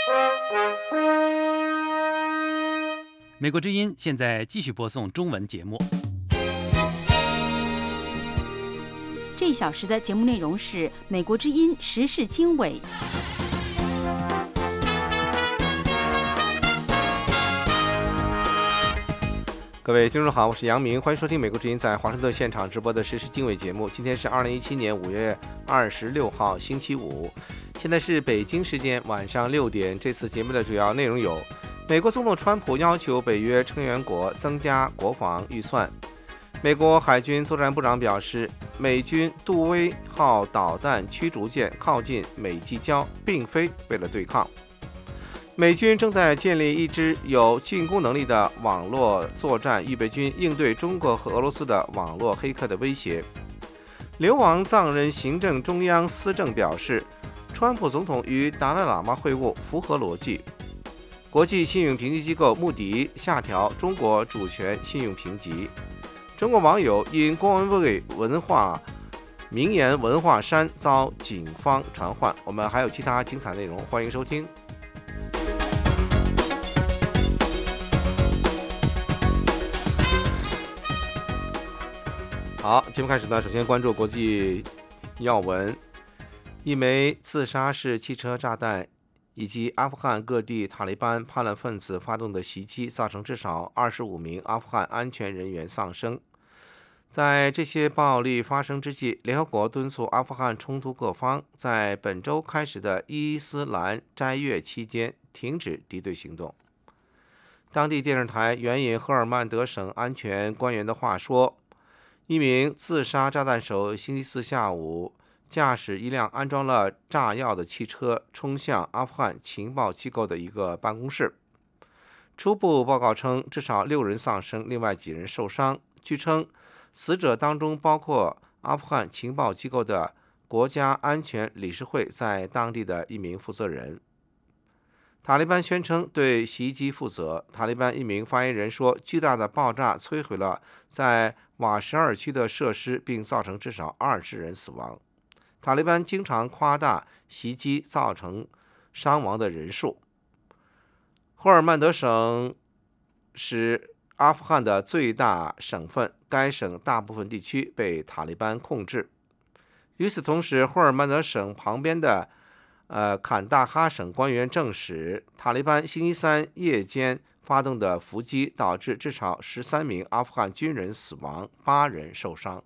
美国之音现在继续播送中文节目。 这一小时的节目内容是美国之音时事经纬。 各位听众好，我是杨明，欢迎收听美国之音在华盛顿现场直播的时事经纬节目。今天是2017年5月26号星期五，现在是北京时间晚上6点。这次节目的主要内容有：美国总统川普要求北约成员国增加国防预算；美国海军作战部长表示，美军杜威号导弹驱逐舰靠近美济礁，并非为了对抗；美军正在建立一支有进攻能力的网络作战预备军，应对中国和俄罗斯的网络黑客的威胁。流亡藏人行政中央司政表示，川普总统与达赖喇嘛会晤符合逻辑。国际信用评级机构穆迪下调中国主权信用评级。中国网友因郭文贵名言文化衫遭警方传唤。我们还有其他精彩内容，欢迎收听。好，节目开始呢，首先关注国际要闻。一枚自杀式汽车炸弹以及阿富汗各地塔利班叛乱分子发动的袭击，造成至少25名阿富汗安全人员丧生。在这些暴力发生之际，联合国敦促阿富汗冲突各方在本周开始的伊斯兰斋月期间停止敌对行动。当地电视台援引赫尔曼德省安全官员的话说，一名自杀炸弹手星期四下午驾驶一辆安装了炸药的汽车冲向阿富汗情报机构的一个办公室。初步报告称，至少6人丧生，另外几人受伤。据称，死者当中包括阿富汗情报机构的国家安全理事会在当地的一名负责人。塔利班宣称对袭击负责。塔利班一名发言人说，巨大的爆炸摧毁了在瓦什尔区的设施，并造成至少20人死亡。塔利班经常夸大袭击造成伤亡的人数。霍尔曼德省是阿富汗的最大省份，该省大部分地区被塔利班控制。与此同时，霍尔曼德省旁边的坎大哈省官员证实，塔利班星期三夜间发动的伏击导致至少13名阿富汗军人死亡，8人受伤。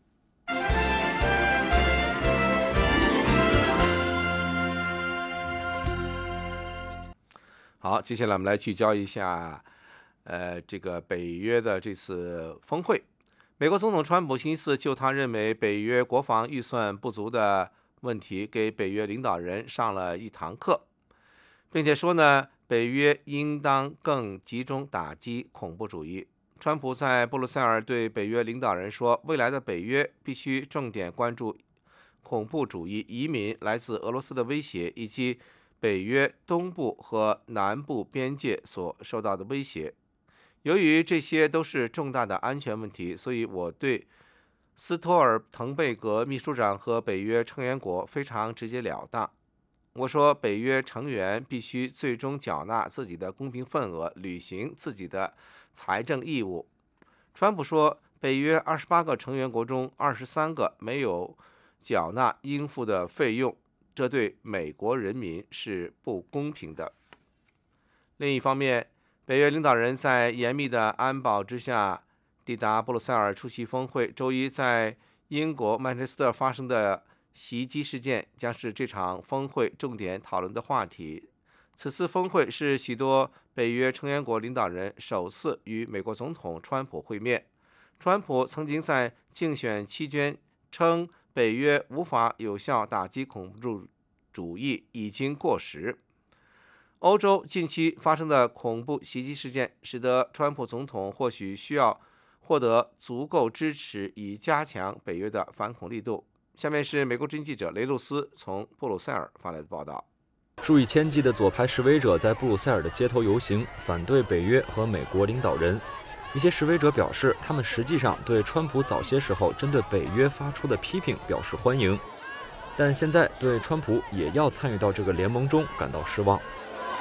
好，接下来我们来聚焦一下这个北约的这次峰会。美国总统川普星期四就他认为北约国防预算不足的问题给北约领导人上了一堂课，并且说呢，北约应当更集中打击恐怖主义。川普在布鲁塞尔对北约领导人说，未来的北约必须重点关注恐怖主义、移民、来自俄罗斯的威胁，以及北约东部和南部边界所受到的威胁。由于这些都是重大的安全问题，所以我对斯托尔滕贝格秘书长和北约成员国非常直截了当。我说，北约成员必须最终缴纳自己的公平份额，履行自己的财政义务。川普说，北约28个成员国中23个没有缴纳应付的费用，这对美国人民是不公平的。另一方面，北约领导人在严密的安保之下抵达布鲁塞尔出席峰会。周一在英国曼彻斯特发生的袭击事件将是这场峰会重点讨论的话题。此次峰会是许多北约成员国领导人首次与美国总统川普会面。川普曾经在竞选期间称，北约无法有效打击恐怖主义已经过时。欧洲近期发生的恐怖袭击事件使得川普总统或许需要获得足够支持，以加强北约的反恐力度。下面是美国之音记者雷露斯从布鲁塞尔发来的报道。 数以千计的左派示威者在布鲁塞尔的街头游行，反对北约和美国领导人。一些示威者表示，他们实际上对川普早些时候针对北约发出的批评表示欢迎，但现在对川普也要参与到这个联盟中感到失望。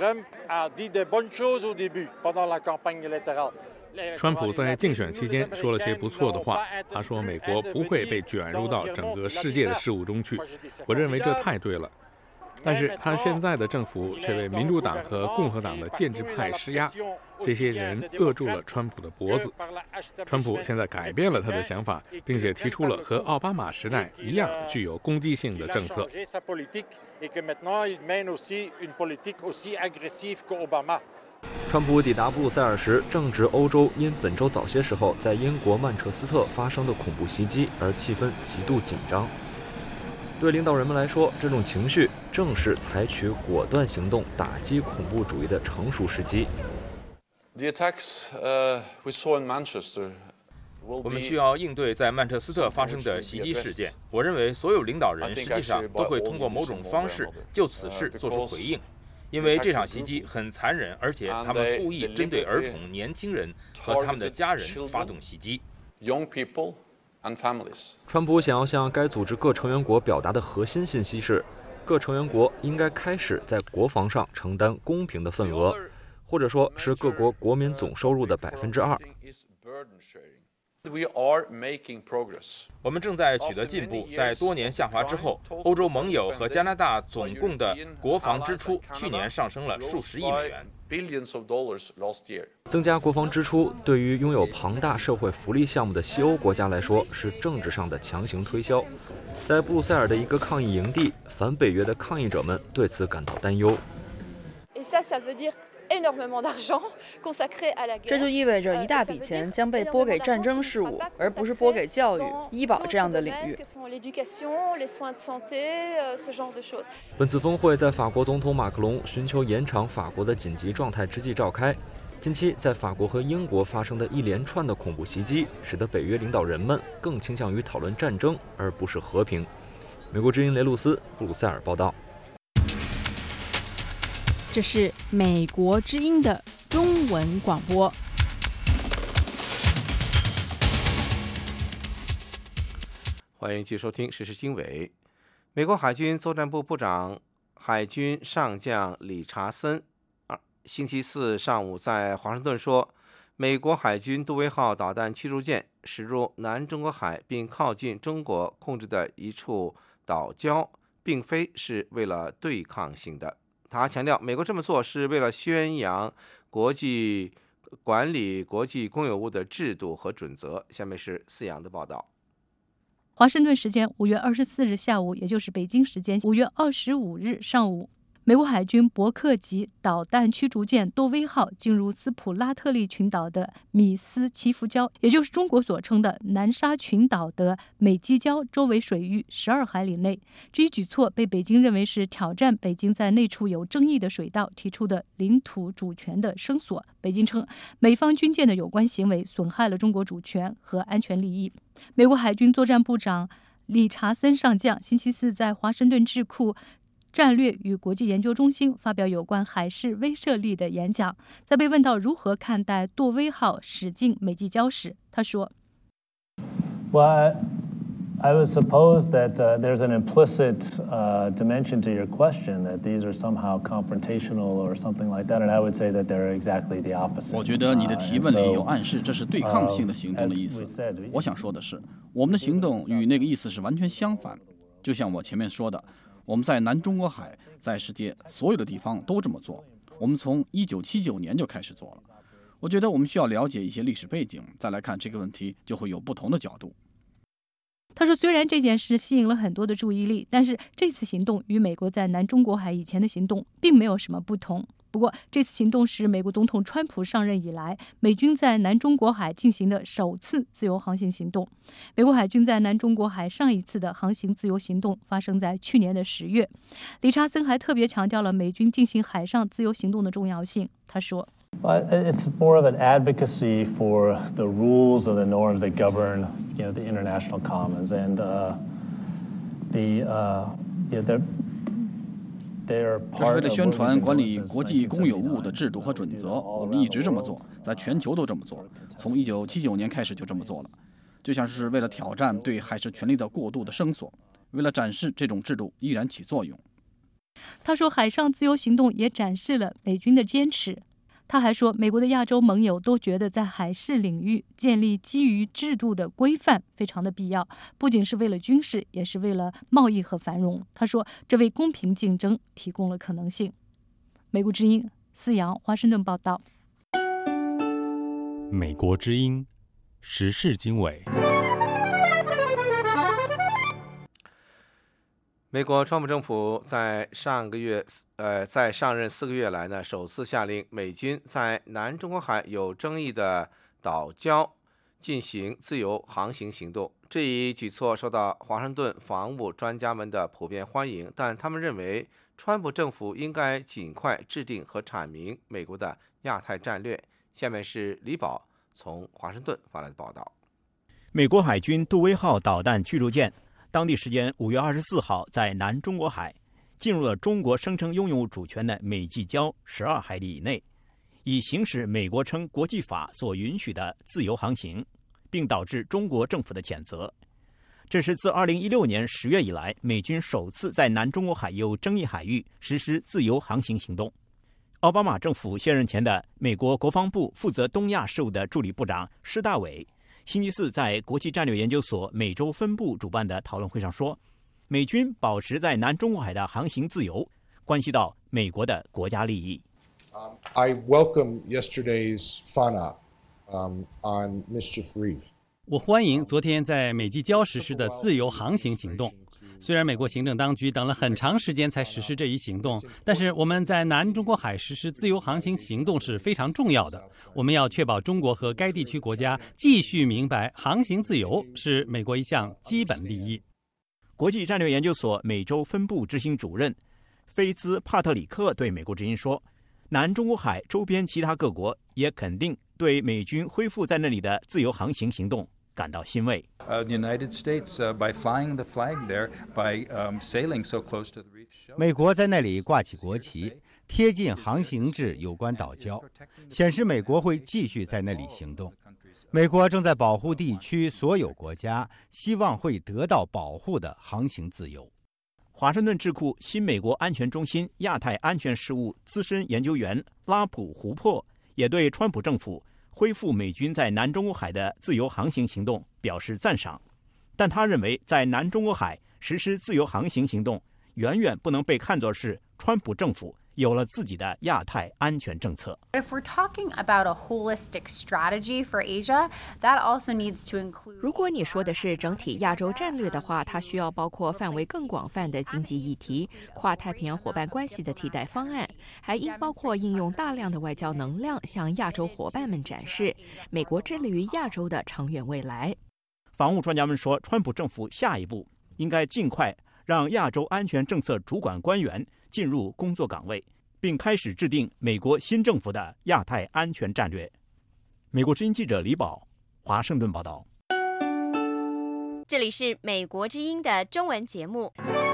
川普在竞选期间说了些不错的话，他说美国不会被卷入到整个世界的事务中去，我认为这太对了。但是他现在的政府却为民主党和共和党的建制派施压，这些人扼住了川普的脖子。川普现在改变了他的想法，并且提出了和奥巴马时代一样具有攻击性的政策。 川普抵达布鲁塞尔时，正值欧洲因本周早些时候在英国曼彻斯特发生的恐怖袭击而气氛极度紧张。对领导人们来说，这种情绪正是采取果断行动打击恐怖主义的成熟时机。 我们需要应对在曼彻斯特发生的袭击事件。我认为所有领导人实际上都会通过某种方式就此事做出回应，因为这场袭击很残忍，而且他们故意针对儿童、年轻人和他们的家人发动袭击。 川普想要向该组织各成员国表达的核心信息是，各成员国应该开始在国防上承担公平的份额，或者说是各国国民总收入的2%。 我们正在取得进步，在多年下滑之后，欧洲盟友和加拿大总共的国防支出去年上升了数十亿美元。 增加国防支出对于拥有庞大社会福利项目的西欧国家来说是政治上的强行推销。在布鲁塞尔的一个抗议营地，反北约的抗议者们对此感到担忧。 这就意味着一大笔钱将被拨给战争事务，而不是拨给教育、医保这样的领域。 本次峰会在法国总统马克龙寻求延长法国的紧急状态之际召开。近期在法国和英国发生的一连串的恐怖袭击，使得北约领导人们更倾向于讨论战争，而不是和平。美国之音雷路斯，布鲁塞尔报道。 这是美国之音的中文广播。 欢迎继续收听时事经纬。美国海军作战部部长海军上将理查森星期四上午在华盛顿说，美国海军杜威号导弹驱逐舰驶入南中国海并靠近中国控制的一处岛礁，并非是为了对抗性的。他强调，美国这么做是为了宣扬管理国际公有物的制度和准则。下面是思阳的报道。 华盛顿时间5月24日下午，也就是北京时间5月25日上午，美国海军伯克级导弹驱逐舰多威号进入斯普拉特利群岛的米斯奇夫礁，也就是中国所称的南沙群岛的美济礁周围水域12海里内。这一举措被北京认为是挑战北京在那处有争议的水道提出的领土主权的声索。北京称，美方军舰的有关行为损害了中国主权和安全利益。美国海军作战部长理查森上将星期四在华盛顿智库战略与国际研究中心发表有关海事威慑力的演讲。在被问到如何看待舵威号驶进美济礁时，他说 Well, I would suppose that there's an implicit dimension to your question that these are somehow confrontational or something like that, and I would say that they're exactly the opposite. 我觉得你的提问里有暗示这是对抗性的行动的意思。我想说的是，我们的行动与那个意思是完全相反。就像我前面说的，我们在南中国海，在世界所有的地方都这么做。我们从1979年就开始做了。我觉得我们需要了解一些历史背景，再来看这个问题，就会有不同的角度。 他说，虽然这件事吸引了很多的注意力，但是这次行动与美国在南中国海以前的行动并没有什么不同。不过，这次行动是美国总统川普上任以来美军在南中国海进行的首次自由航行行动。美国海军在南中国海上一次的航行自由行动发生在去年的10月。理查森还特别强调了美军进行海上自由行动的重要性。他说 ，It's more of an advocacy for the rules or the norms that govern, the international commons, and they're 这是为了宣传管理国际公有物的制度和准则。我们一直这么做，在全球都这么做，从1979年开始就这么做了。就像是为了挑战对海事权利的过度的声索，为了展示这种制度依然起作用。 他说，海上自由行动也展示了美军的坚持。他还说，美国的亚洲盟友都觉得在海事领域建立基于制度的规范非常的必要，不仅是为了军事，也是为了贸易和繁荣。他说，这为公平竞争提供了可能性。美国之音思阳华盛顿报道。 美国之音时事经纬。 美国川普政府在上任4个月来呢，首次下令美军在南中国海有争议的岛礁进行自由航行行动。这一举措受到华盛顿防务专家们的普遍欢迎，但他们认为川普政府应该尽快制定和阐明美国的亚太战略。下面是李宝从华盛顿发来的报道。 美国海军杜威号导弹驱逐舰当地时间5月24号在南中国海进入了中国声称拥有主权的美济礁12海里以内，以行使美国称国际法所允许的自由航行，并导致中国政府的谴责。这是自2016年10月以来，美军首次在南中国海有争议海域实施自由航行行动。奥巴马政府卸任前的美国国防部负责东亚事务的助理部长施大伟星期四在国际战略研究所美洲分部主办的讨论会上说，美军保持在南中国海的航行自由，关系到美国的国家利益。 I welcome yesterday's FANA on Mischief Reef. 我欢迎昨天在美济礁实施的自由航行行动。虽然美国行政当局等了很长时间才实施这一行动，但是我们在南中国海实施自由航行行动是非常重要的。我们要确保中国和该地区国家继续明白航行自由是美国一项基本利益。 国际战略研究所美洲分部执行主任菲兹帕特里克对美国之音说，南中国海周边其他各国也肯定对美军恢复在那里的自由航行行动感到欣慰。 美国在那里挂起国旗，贴近航行至有关岛礁，显示美国会继续在那里行动。美国正在保护地区所有国家希望会得到保护的航行自由。 华盛顿智库新美国安全中心亚太安全事务资深研究员拉普胡珀也对川普政府恢复美军在南中国海的自由航行行动表示赞赏，但他认为在南中国海实施自由航行行动远远不能被看作是川普政府有了自己的亚太安全政策。 如果你说的是整体亚洲战略的话，它需要包括范围更广泛的经济议题、跨太平洋伙伴关系的替代方案，还应包括应用大量的外交能量向亚洲伙伴们展示美国致力于亚洲的长远未来。 防务专家们说，川普政府下一步应该尽快让亚洲安全政策主管官员进入工作岗位，并开始制定美国新政府的亚太安全战略。美国之音记者李宝，华盛顿报道。 这里是美国之音的中文节目。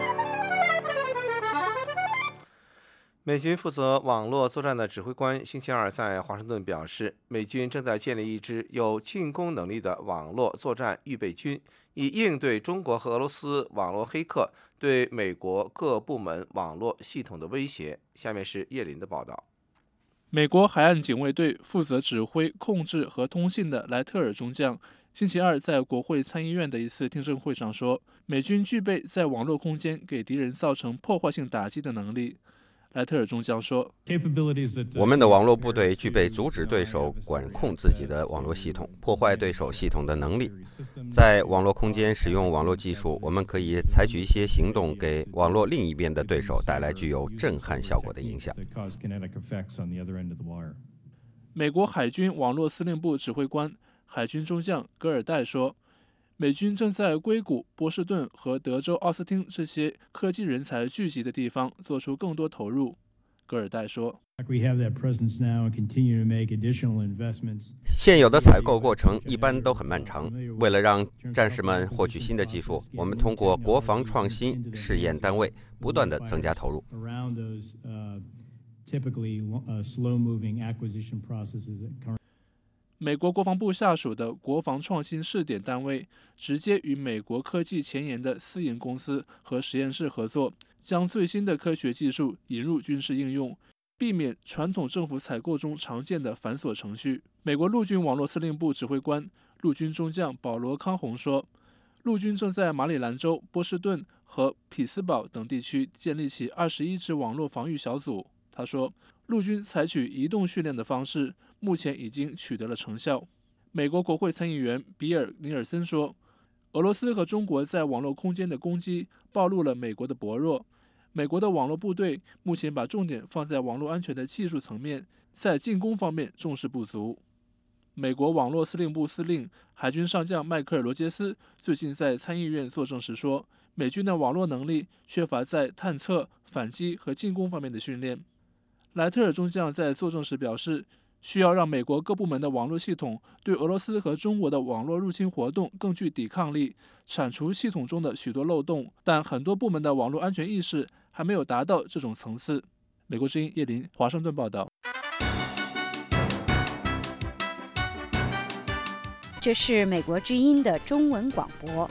美军负责网络作战的指挥官星期二在华盛顿表示，美军正在建立一支有进攻能力的网络作战预备军，以应对中国和俄罗斯网络黑客对美国各部门网络系统的威胁。下面是叶林的报道。 美国海岸警卫队负责指挥、控制和通信的莱特尔中将星期二在国会参议院的一次听证会上说，美军具备在网络空间给敌人造成破坏性打击的能力。莱特尔中将说， 我们的网络部队具备阻止对手管控自己的网络系统、破坏对手系统的能力。在网络空间使用网络技术，我们可以采取一些行动，给网络另一边的对手带来具有震撼效果的影响。 美国海军网络司令部指挥官海军中将戈尔代说，美军正在硅谷、波士顿和德州奥斯汀这些科技人才聚集的地方做出更多投入。戈尔代说， 现有的采购过程一般都很漫长。为了让战士们获取新的技术，我们通过国防创新试验单位不断地增加投入。 美国国防部下属的国防创新试点单位直接与美国科技前沿的私营公司和实验室合作， 将最新的科学技术引入军事应用，避免传统政府采购中常见的繁琐程序。美国陆军网络司令部指挥官陆军中将保罗·康洪说，陆军正在马里兰州、波士顿和匹兹堡等地区建立起21支网络防御小组。他说，陆军采取移动训练的方式，目前已经取得了成效。美国国会参议员比尔·尼尔森说，俄罗斯和中国在网络空间的攻击暴露了美国的薄弱。美国的网络部队目前把重点放在网络安全的技术层面，在进攻方面重视不足。美国网络司令部司令海军上将迈克尔·罗杰斯最近在参议院作证时说，美军的网络能力缺乏在探测、反击和进攻方面的训练。莱特尔中将在作证时表示，需要让美国各部门的网络系统对俄罗斯和中国的网络入侵活动更具抵抗力，铲除系统中的许多漏洞，但很多部门的网络安全意识还没有达到这种层次。美国之音叶林，华盛顿报道。 这是美国之音的中文广播。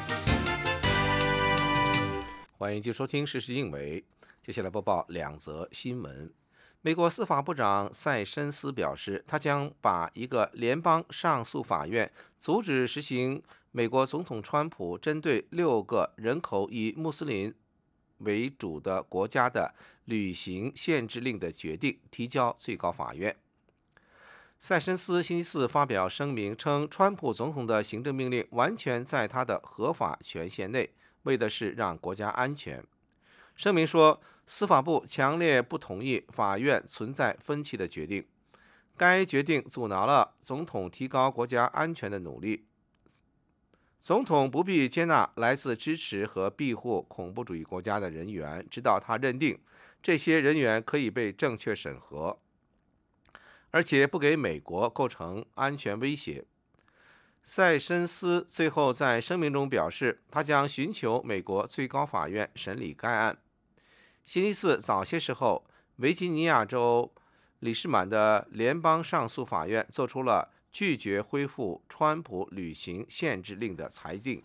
欢迎继续收听时事英维，接下来播报2则新闻。美国司法部长塞申斯表示，他将把一个联邦上诉法院阻止实行美国总统川普针对6个人口以穆斯林为主的国家的旅行限制令的决定提交最高法院。塞申斯星期四发表声明称，川普总统的行政命令完全在他的合法权限内，为的是让国家安全。声明说，司法部强烈不同意法院存在分歧的决定，该决定阻挠了总统提高国家安全的努力。总统不必接纳来自支持和庇护恐怖主义国家的人员，直到他认定这些人员可以被正确审核，而且不给美国构成安全威胁。塞申斯最后在声明中表示，他将寻求美国最高法院审理该案。星期四早些时候，维吉尼亚州里士满的联邦上诉法院做出了拒绝恢复川普旅行限制令的裁定。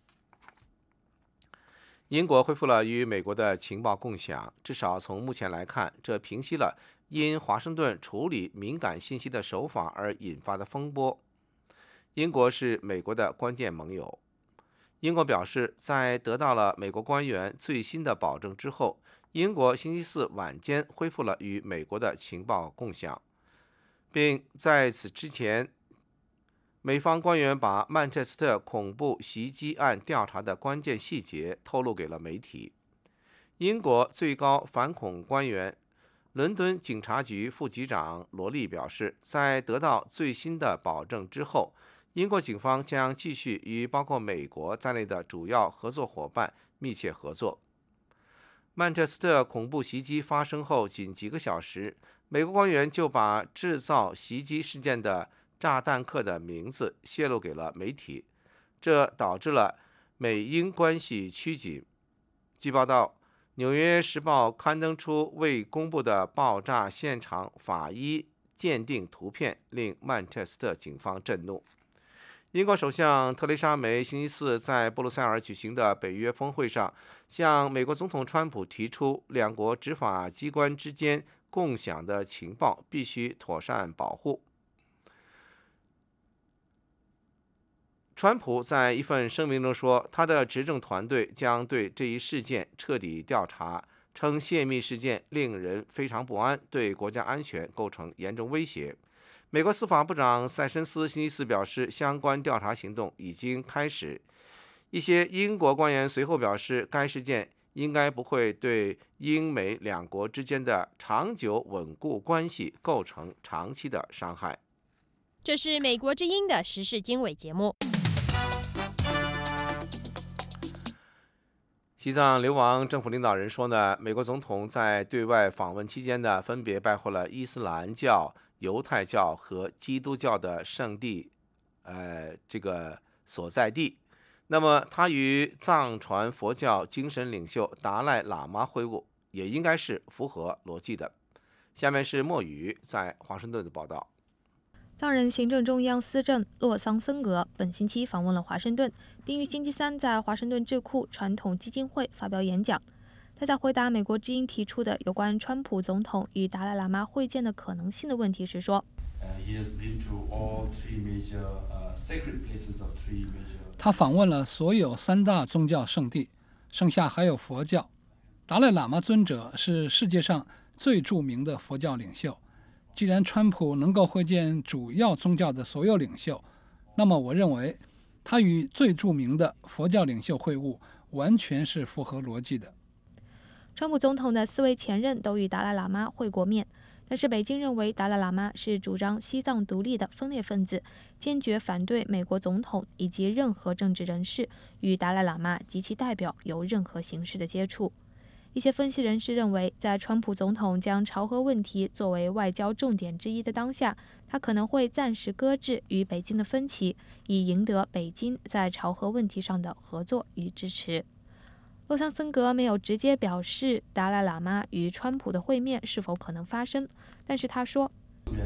英国恢复了与美国的情报共享，至少从目前来看，这平息了因华盛顿处理敏感信息的手法而引发的风波。英国是美国的关键盟友。英国表示，在得到了美国官员最新的保证之后，英国星期四晚间恢复了与美国的情报共享，并在此之前，美方官员把曼彻斯特恐怖袭击案调查的关键细节透露给了媒体。英国最高反恐官员伦敦警察局副局长罗利表示，在得到最新的保证之后，英国警方将继续与包括美国在内的主要合作伙伴密切合作。曼彻斯特恐怖袭击发生后仅几个小时，美国官员就把制造袭击事件的炸弹客的名字泄露给了媒体，这导致了美英关系趋紧。据报道，《纽约时报》刊登出未公布的爆炸现场法医鉴定图片，令曼彻斯特警方震怒。英国首相特蕾莎梅星期四在布鲁塞尔举行的北约峰会上，向美国总统川普提出，两国执法机关之间共享的情报必须妥善保护。川普在一份声明中说，他的执政团队将对这一事件彻底调查，称泄密事件令人非常不安，对国家安全构成严重威胁。美国司法部长塞申斯星期四表示，相关调查行动已经开始。一些英国官员随后表示，该事件应该不会对英美两国之间的长久稳固关系构成长期的伤害。 这是美国之音的时事经纬节目。 西藏流亡政府领导人说呢，美国总统在对外访问期间呢，分别拜会了伊斯兰教、犹太教和基督教的圣地，这个所在地。那么他与藏传佛教精神领袖达赖喇嘛会晤，也应该是符合逻辑的。下面是莫宇在华盛顿的报道。 藏人行政中央司政洛桑森格本星期访问了华盛顿，并于星期三在华盛顿智库传统基金会发表演讲。 他在回答美国之音提出的有关川普总统与达赖喇嘛会见的可能性的问题时说， 他访问了所有3大宗教圣地，剩下还有佛教。达赖喇嘛尊者是世界上最著名的佛教领袖。既然川普能够会见主要宗教的所有领袖，那么我认为他与最著名的佛教领袖会晤完全是符合逻辑的。 川普总统的4位前任都与达赖喇嘛会过面，但是北京认为达赖喇嘛是主张西藏独立的分裂分子，坚决反对美国总统以及任何政治人士与达赖喇嘛及其代表有任何形式的接触。一些分析人士认为，在川普总统将朝核问题作为外交重点之一的当下，他可能会暂时搁置与北京的分歧，以赢得北京在朝核问题上的合作与支持。洛桑森格没有直接表示达赖喇嘛与川普的会面是否可能发生，但是他说，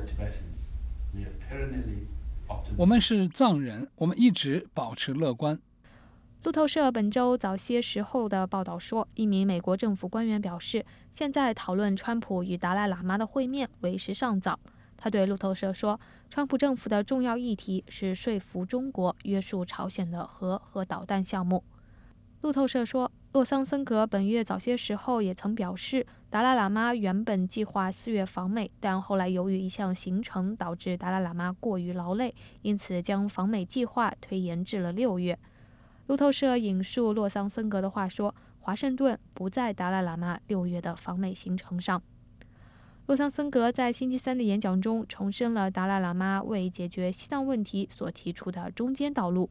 我们是藏人，我们一直保持乐观。 路透社本周早些时候的报道说，一名美国政府官员表示，现在讨论川普与达赖喇嘛的会面为时尚早。他对路透社说，川普政府的重要议题是说服中国约束朝鲜的核和导弹项目。路透社说，洛桑森格本月早些时候也曾表示，达赖喇嘛原本计划4月访美，但后来由于一项行程导致达赖喇嘛过于劳累，因此将访美计划推延至了6月。路透社引述洛桑森格的话说，华盛顿不在达赖喇嘛6月的访美行程上。洛桑森格在星期3的演讲中重申了达赖喇嘛为解决西藏问题所提出的中间道路。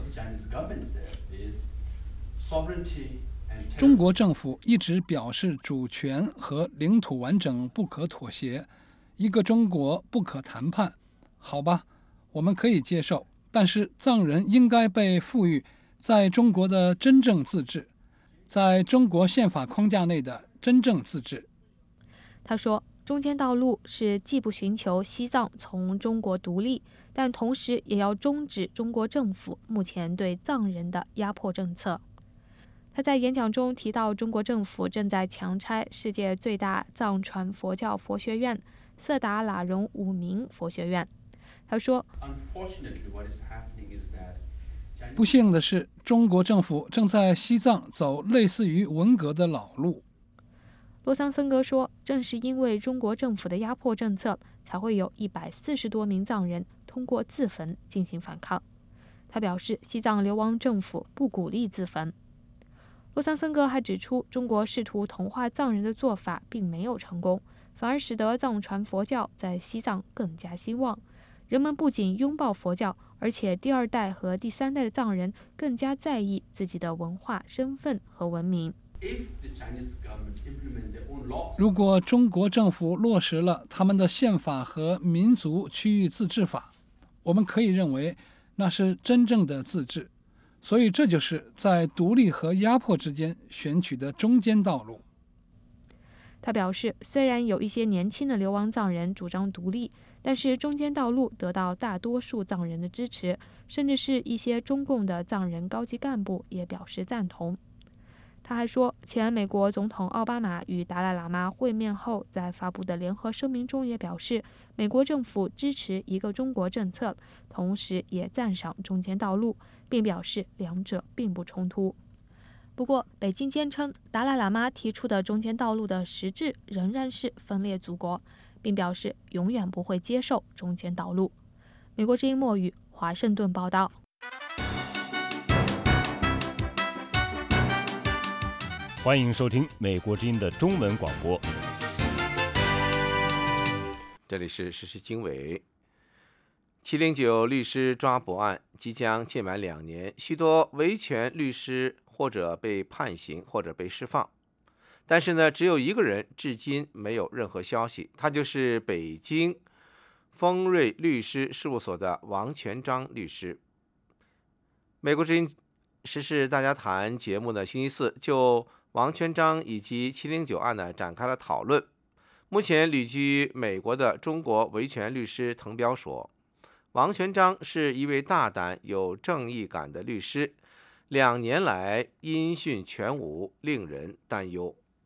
中国政府一直表示主权和领土完整不可妥协，一个中国不可谈判。好吧，我们可以接受，但是藏人应该被赋予在中国的真正自治，在中国宪法框架内的真正自治。 他说，中间道路是既不寻求西藏从中国独立，但同时也要终止中国政府目前对藏人的压迫政策。他在演讲中提到，中国政府正在强拆世界最大藏传佛教佛学院色达喇荣武明佛学院。他说， 不幸的是，中国政府正在西藏走类似于文革的老路。 洛桑森格说，正是因为中国政府的压迫政策，才会有140多名藏人通过自焚进行反抗。他表示，西藏流亡政府不鼓励自焚。洛桑森格还指出，中国试图同化藏人的做法并没有成功，反而使得藏传佛教在西藏更加兴旺。人们不仅拥抱佛教，而且第2代和第3代的藏人更加在意自己的文化身份和文明。 如果中国政府落实了他们的宪法和民族区域自治法，我们可以认为那是真正的自治。所以这就是在独立和压迫之间选取的中间道路。 他表示，虽然有一些年轻的流亡藏人主张独立，但是中间道路得到大多数藏人的支持，甚至是一些中共的藏人高级干部也表示赞同。他还说，前美国总统奥巴马与达赖喇嘛会面后，在发布的联合声明中也表示，美国政府支持一个中国政策，同时也赞赏中间道路，并表示两者并不冲突。不过，北京坚称达赖喇嘛提出的中间道路的实质仍然是分裂祖国，并表示永远不会接受中间道路。美国之音莫语，华盛顿报道。 欢迎收听美国之音的中文广播。 这里是时事经纬。709律师抓捕案即将届满2年，许多维权律师或者被判刑，或者被释放。但是呢，只有一个人至今没有任何消息，他就是北京丰瑞律师事务所的王全璋律师。美国之音时事大家谈节目呢，星期四就王全璋以及709案呢展开了讨论。目前旅居美国的中国维权律师滕彪说，王全璋是一位大胆有正义感的律师，2年来音讯全无，令人担忧。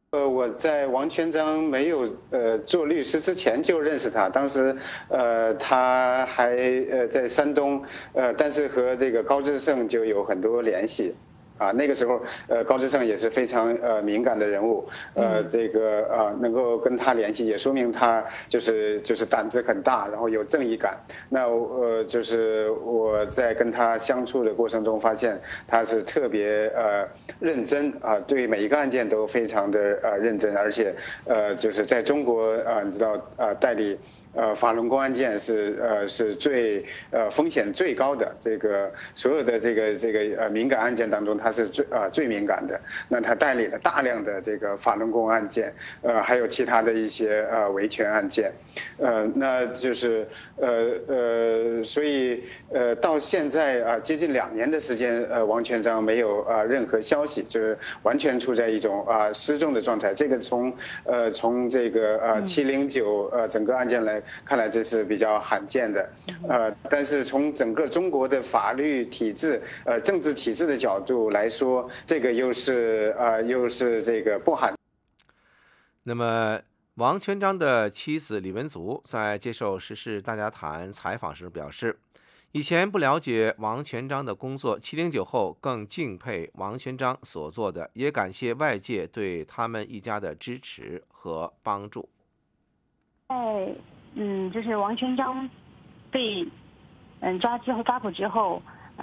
我在王全璋没有做律师之前就认识他，当时他还在山东，但是和这个高志胜就有很多联系。那个时候，高志胜也是非常敏感的人物，能够跟他联系，也说明他就是胆子很大，然后有正义感。那就是我在跟他相处的过程中，发现他是特别认真对每一个案件都非常的认真，而且就是在中国你知道代理。法轮功案件是最风险最高的，这个所有的这个敏感案件当中，它是最敏感的。那他代理了大量的这个法轮功案件，还有其他的一些维权案件，那就是所以到现在接近2年的时间，王全璋没有任何消息，就是完全处在一种失踪的状态。这个从这个709整个案件来看来，这是比较罕见的，但是从整个中国的法律体制、政治体制的角度来说，这个又是这个不罕。 那么，王全璋的妻子李文足在接受《时事大家谈》采访时表示，以前不了解王全璋的工作，709后更敬佩王全璋所做的，也感谢外界对他们一家的支持和帮助。 就是王全璋被抓捕之后，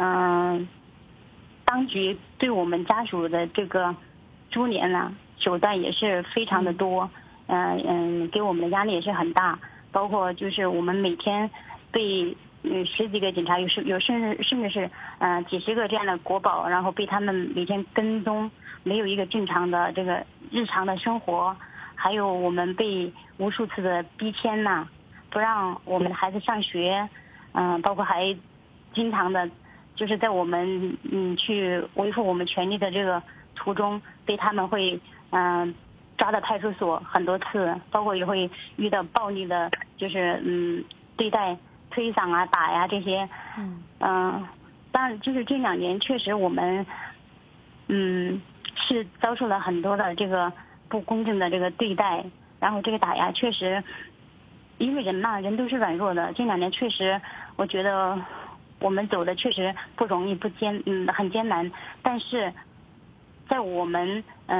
当局对我们家属的这个株连呢手段也是非常的多，给我们的压力也是很大，包括就是我们每天被10几个警察，有甚至是几十个这样的国保，然后被他们每天跟踪，没有一个正常的这个日常的生活，还有我们被无数次的逼迁呐，不让我们的孩子上学，包括还经常的，就是在我们去维护我们权利的这个途中，被他们会抓到派出所很多次，包括也会遇到暴力的，就是对待。推搡啊、打呀这些，当然就是这2年确实我们，是遭受了很多的这个不公正的这个对待，然后这个打压确实，因为人嘛，人都是软弱的。这2年确实，我觉得我们走的确实不容易，很艰难，但是在我们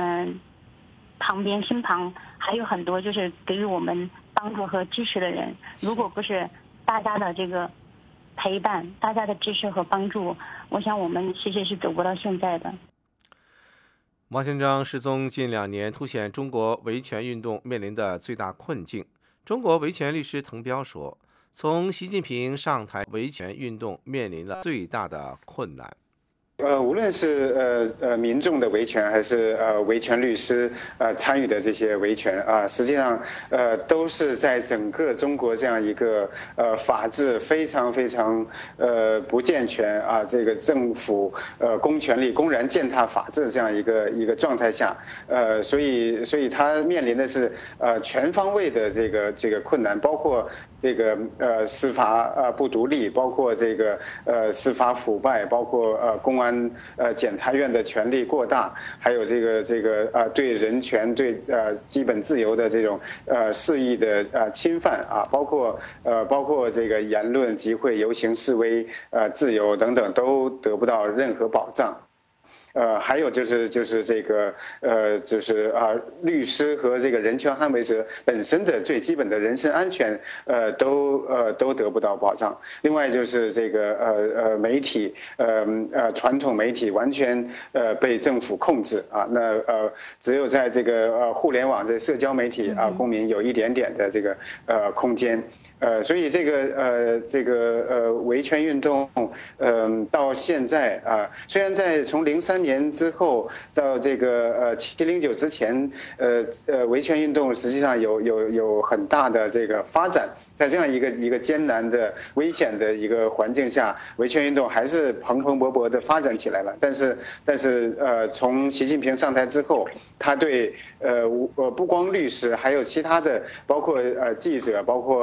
身旁还有很多就是给予我们帮助和支持的人，如果不是大家的这个陪伴，大家的支持和帮助，我想我们其实是走不到现在的。 王全璋失踪近2年，凸显中国维权运动面临的最大困境。中国维权律师滕彪说，从习近平上台，维权运动面临了最大的困难。 无论是民众的维权，还是维权律师参与的这些维权实际上都是在整个中国这样一个法治非常非常不健全这个政府公权力公然践踏法治这样一个状态下，所以他面临的是全方位的这个困难，包括这个司法不独立，包括这个司法腐败，包括公安检察院的权力过大，还有这个对人权对基本自由的这种肆意的侵犯包括这个言论集会游行示威自由等等都得不到任何保障。还有就是这个律师和这个人权捍卫者本身的最基本的人身安全都得不到保障。另外就是这个媒体传统媒体完全被政府控制那只有在这个互联网的社交媒体公民有一点点的这个空间。所以这个维权运动，到现在虽然从03年之后到这个709之前，维权运动实际上有很大的这个发展，在这样一个艰难的危险的一个环境下，维权运动还是蓬蓬勃勃的发展起来了。但是从习近平上台之后，他对不光律师，还有其他的，包括记者，包括学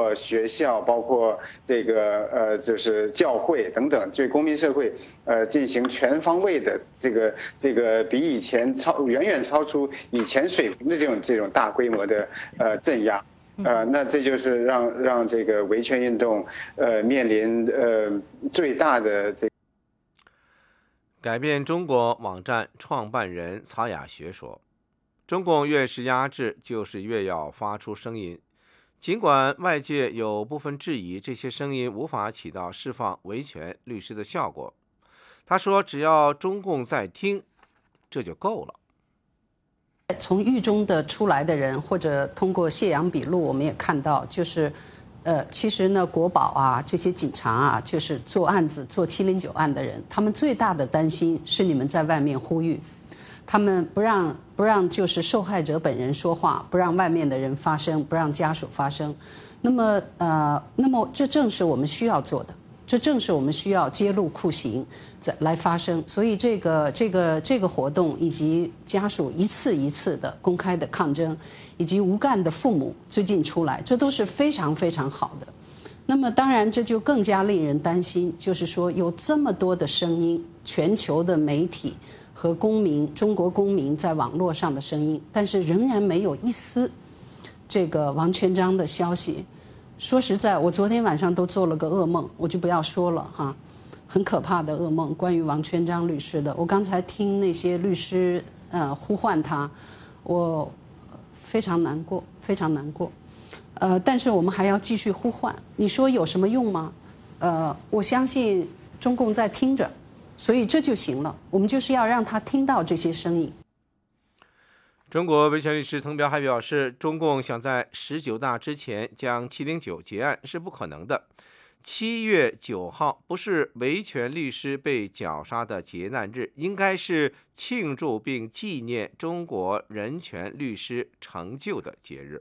学校，包括这个就是教会等等，对公民社会进行全方位的这个比以前远远超出以前水平的这种大规模的镇压。那这就是让这个维权运动面临最大的这个。 改变中国网站创办人曹雅学说，中共越是压制，就是越要发出声音。尽管外界有部分质疑这些声音无法起到释放维权律师的效果，他说只要中共在听，这就够了。 从狱中的出来的人，或者通过谢阳笔录，我们也看到，就是其实呢，国保啊，这些警察啊，就是做案子、做709案的人，他们最大的担心是你们在外面呼吁，他们不让就是受害者本人说话，不让外面的人发声，不让家属发声。那么这正是我们需要做的，这正是我们需要揭露酷刑来发声。所以这个活动以及家属一次一次的公开的抗争，以及无干的父母最近出来，这都是非常非常好的。那么当然这就更加令人担心，就是说有这么多的声音，全球的媒体和公民，中国公民在网络上的声音，但是仍然没有一丝这个王全璋的消息。说实在，我昨天晚上都做了个噩梦，我就不要说了哈，很可怕的噩梦，关于王全璋律师的。我刚才听那些律师呼唤他，我非常难过，非常难过。但是我们还要继续呼唤，你说有什么用吗？我相信中共在听着，所以这就行了。我们就是要让他听到这些声音。 中国维权律师滕彪还表示，中共想在19大之前将709结案是不可能的。7月9号不是维权律师被绞杀的劫难日，应该是庆祝并纪念中国人权律师成就的节日。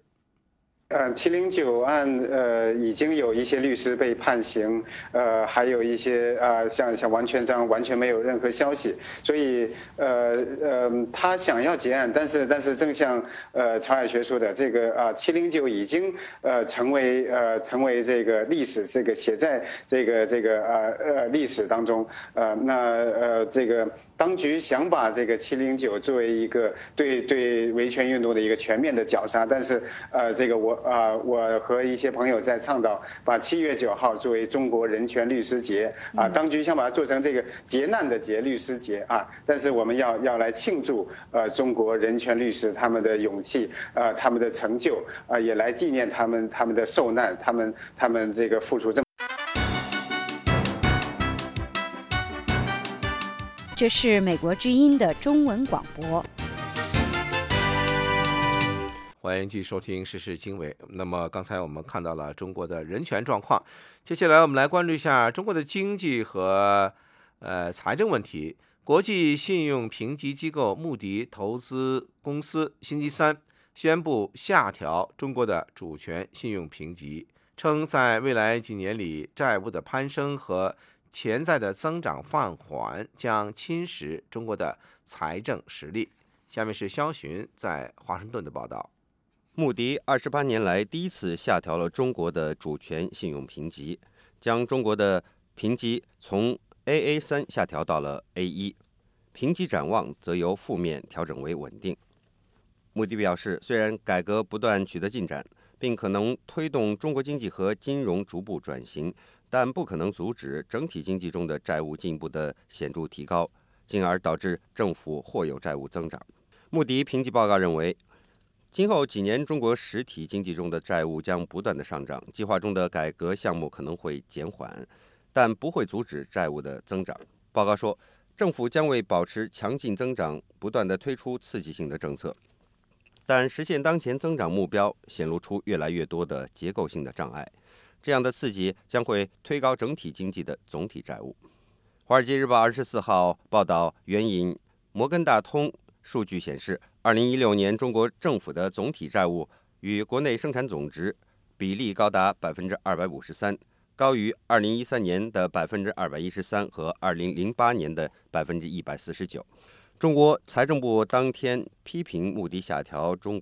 709案已经有一些律师被判刑，还有一些像王全璋完全没有任何消息，所以他想要结案，但是正像曹雅学说的，这个709已经成为这个历史，这个写在这个历史当中，这个当局想把这个709作为一个对维权运动的一个全面的绞杀，但是这个我和一些朋友在倡导把7月9号作为中国人权律师节当局想把它做成这个劫难的节，律师节但是我们要来庆祝中国人权律师他们的勇气他们的成就也来纪念他们的受难，他们这个付出这么。 这是美国之音的中文广播。 欢迎继续收听时事经纬。那么刚才我们看到了中国的人权状况，接下来我们来关注一下中国的经济和财政问题。国际信用评级机构穆迪投资公司星期三宣布下调中国的主权信用评级，称在未来几年里债务的攀升和潜在的增长放缓将侵蚀中国的财政实力。下面是肖寻在华盛顿的报道。 穆迪28年来第一次下调了中国的主权信用评级，将中国的评级从 AA3 下调到了 A1， 评级展望则由负面调整为稳定。穆迪表示，虽然改革不断取得进展，并可能推动中国经济和金融逐步转型，但不可能阻止整体经济中的债务进一步的显著提高，进而导致政府或有债务增长。穆迪评级报告认为，今后几年中国实体经济中的债务将不断的上涨，计划中的改革项目可能会减缓，但不会阻止债务的增长。报告说，政府将为保持强劲增长不断的推出刺激性的政策，但实现当前增长目标显露出越来越多的结构性的障碍，这样的刺激将会推高整体经济的总体债务。华尔街日报24号报道，援引摩根大通数据显示，2016年中国政府的总体债务与国内生产总值比例高达 253%， 高于2013年的 213% 和2008年的 149%。中国财政部当天批评穆迪下调中国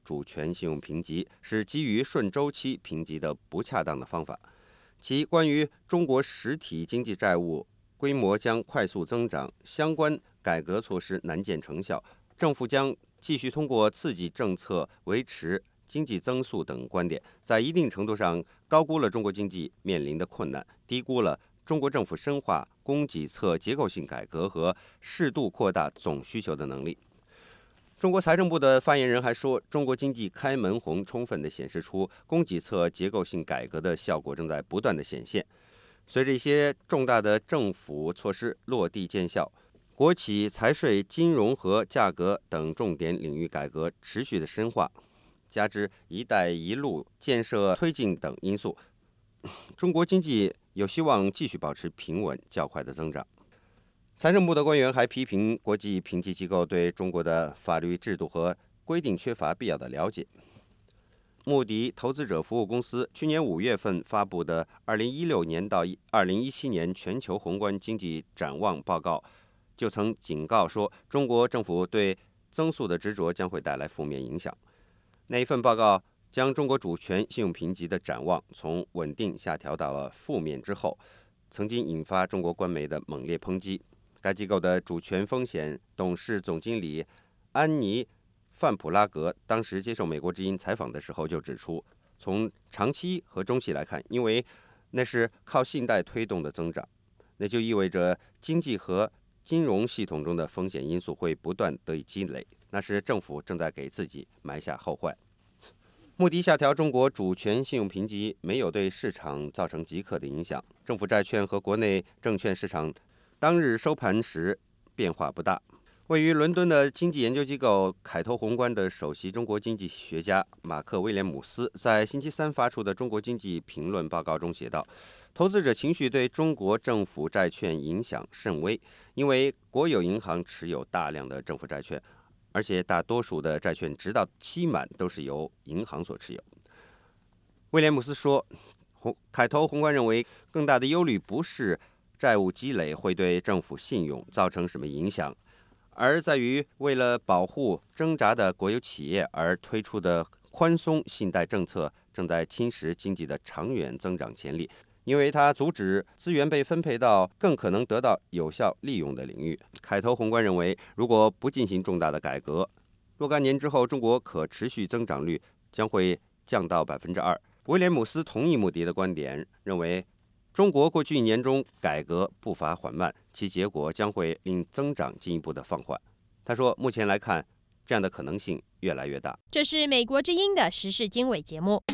主权信用评级是基于顺周期评级的不恰当的方法。其关于中国实体经济债务规模将快速增长，相关改革措施难见成效，政府将继续通过刺激政策维持经济增速等观点，在一定程度上高估了中国经济面临的困难，低估了中国政府深化供给侧结构性改革和适度扩大总需求的能力。中国财政部的发言人还说，中国经济开门红充分地显示出供给侧结构性改革的效果正在不断地显现。随着一些重大的政府措施落地见效，国企、财税、金融和价格等重点领域改革持续的深化，加之“一带一路”建设推进等因素，中国经济有希望继续保持平稳较快的增长。财政部的官员还批评国际评级机构对中国的法律制度和规定缺乏必要的了解。穆迪投资者服务公司去年5月份发布的2016年到2017年全球宏观经济展望报告就曾警告说，中国政府对增速的执着将会带来负面影响。那一份报告将中国主权信用评级的展望从稳定下调到了负面之后，曾经引发中国官媒的猛烈抨击。该机构的主权风险董事总经理安妮·范普拉格当时接受美国之音采访的时候就指出，从长期和中期来看，因为那是靠信贷推动的增长，那就意味着经济和金融系统中的风险因素会不断得以积累，那是政府正在给自己埋下后患。穆迪下调中国主权信用评级没有对市场造成即刻的影响，政府债券和国内证券市场当日收盘时变化不大。位于伦敦的经济研究机构凯投宏观的首席中国经济学家马克·威廉姆斯在星期三发出的中国经济评论报告中写道，投资者情绪对中国政府债券影响甚微，因为国有银行持有大量的政府债券，而且大多数的债券直到期满都是由银行所持有。威廉姆斯说，凯投宏观认为更大的忧虑不是债务积累会对政府信用造成什么影响，而在于为了保护挣扎的国有企业而推出的宽松信贷政策正在侵蚀经济的长远增长潜力，因为它阻止资源被分配到更可能得到有效利用的领域。凯投宏观认为，如果不进行重大的改革，若干年之后，中国可持续增长率将会降到2%。威廉姆斯同意穆迪的观点，认为中国过去1年中改革步伐缓慢，其结果将会令增长进一步的放缓。他说，目前来看，这样的可能性越来越大。 这是美国之音的时事经纬节目。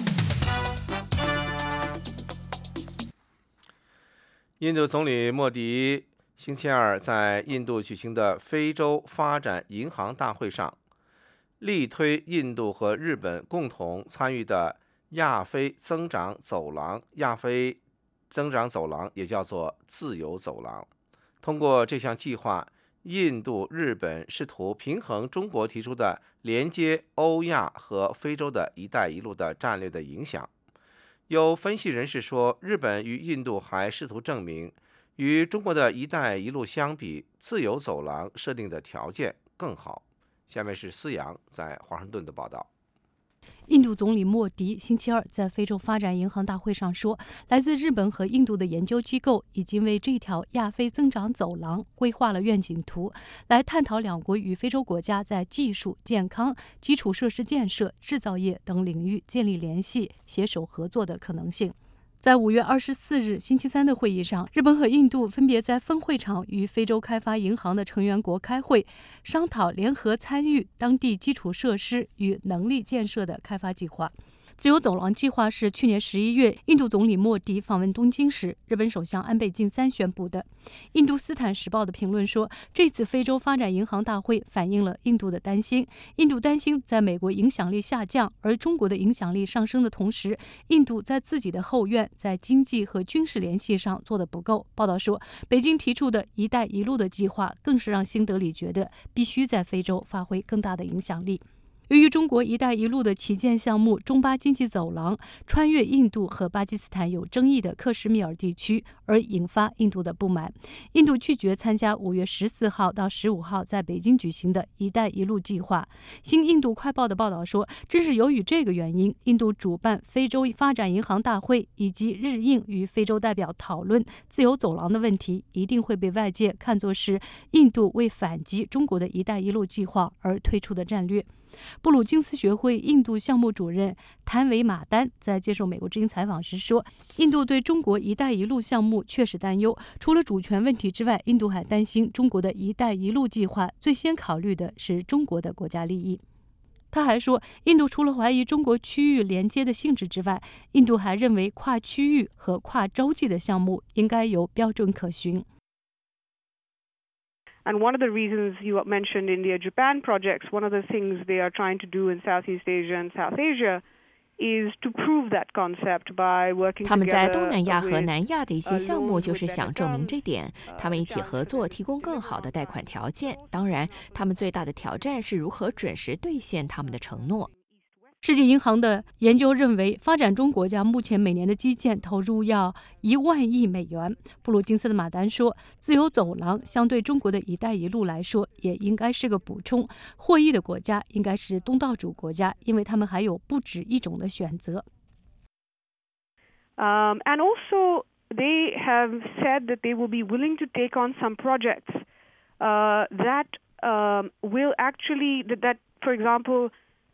印度总理莫迪星期二在印度举行的非洲发展银行大会上，力推印度和日本共同参与的亚非增长走廊。亚非增长走廊也叫做自由走廊。通过这项计划，印度、日本试图平衡中国提出的连接欧亚和非洲的一带一路的战略的影响。有分析人士说，日本与印度还试图证明，与中国的一带一路相比，自由走廊设定的条件更好。下面是思阳在华盛顿的报道。 印度总理莫迪星期二在非洲发展银行大会上说，来自日本和印度的研究机构已经为这条亚非增长走廊规划了愿景图，来探讨两国与非洲国家在技术、健康、基础设施建设、制造业等领域建立联系、携手合作的可能性。在5月24日星期三的会议上，日本和印度分别在分会场与非洲开发银行的成员国开会，商讨联合参与当地基础设施与能力建设的开发计划。自由走廊计划是去年11月印度总理莫迪访问东京时，日本首相安倍晋三宣布的。印度斯坦时报的评论说，这次非洲发展银行大会反映了印度的担心。印度担心在美国影响力下降，而中国的影响力上升的同时，印度在自己的后院在经济和军事联系上做得不够。报道说，北京提出的一带一路的计划更是让新德里觉得必须在非洲发挥更大的影响力。 由于中国“一带一路”的旗舰项目中巴经济走廊穿越印度和巴基斯坦有争议的克什米尔地区，而引发印度的不满。印度拒绝参加5月14号到15号在北京举行的“一带一路”计划。新印度快报的报道说，正是由于这个原因，印度主办非洲发展银行大会以及日印与非洲代表讨论自由走廊的问题，一定会被外界看作是印度为反击中国的一带一路计划而推出的战略。布鲁金斯学会印度项目主任谭维马丹在接受美国之音采访时说，印度对中国“一带一路”项目确实担忧，除了主权问题之外，印度还担心中国的一带一路计划最先考虑的是中国的国家利益。他还说，印度除了怀疑中国区域连接的性质之外，印度还认为跨区域和跨洲际的项目应该有标准可循。 And one of the reasons you mentioned India-Japan projects, one of the things they are trying to do in Southeast Asia and South Asia is to prove that concept by working together. 他们在东南亚和南亚的一些项目就是想证明这点，他们一起合作，提供更好的贷款条件。当然，他们最大的挑战是如何准时兑现他们的承诺。 世界银行的研究认为，发展中国家目前每年的基建投入要1万亿美元。布鲁金斯的马丹说，自由走廊相对中国的一带一路来说，也应该是个补充。获益的国家应该是东道主国家，因为他们还有不止一种的选择。 And also, they have said that they will be willing to take on some projects that will actually, that, for example,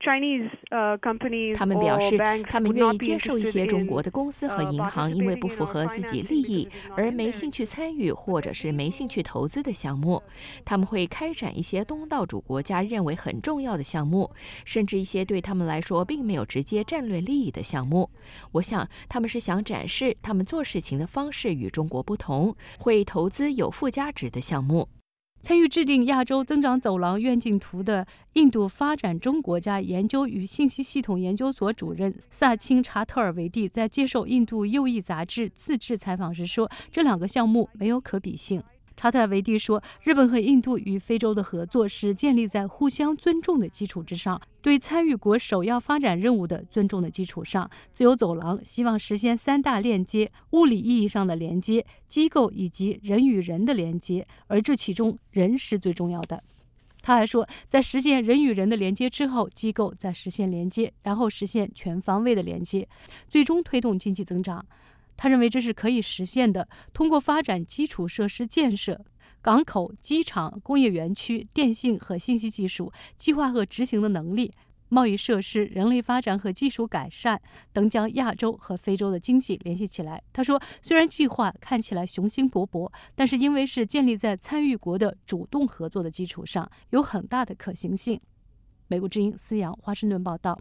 他们表示，他们愿意接受一些中国的公司和银行因为不符合自己利益而没兴趣参与或者是没兴趣投资的项目。他们会开展一些东道主国家认为很重要的项目，甚至一些对他们来说并没有直接战略利益的项目。我想，他们是想展示他们做事情的方式与中国不同，会投资有附加值的项目。 参与制定亚洲增长走廊愿景图的印度发展中国家研究与信息系统研究所主任萨钦查特尔维蒂在接受印度右翼杂志自制采访时说，这两个项目没有可比性。查特尔维蒂说，日本和印度与非洲的合作是建立在互相尊重的基础之上，对参与国首要发展任务的尊重的基础上。自由走廊希望实现3大链接：物理意义上的连接、机构以及人与人的连接，而这其中人是最重要的。他还说，在实现人与人的连接之后，机构再实现连接，然后实现全方位的连接，最终推动经济增长。他认为这是可以实现的，通过发展基础设施建设、港口、机场、工业园区、电信和信息技术、计划和执行的能力、贸易设施、人类发展和技术改善等，将亚洲和非洲的经济联系起来。他说，虽然计划看起来雄心勃勃，但是因为是建立在参与国的主动合作的基础上，有很大的可行性。美国之音思阳华盛顿报道。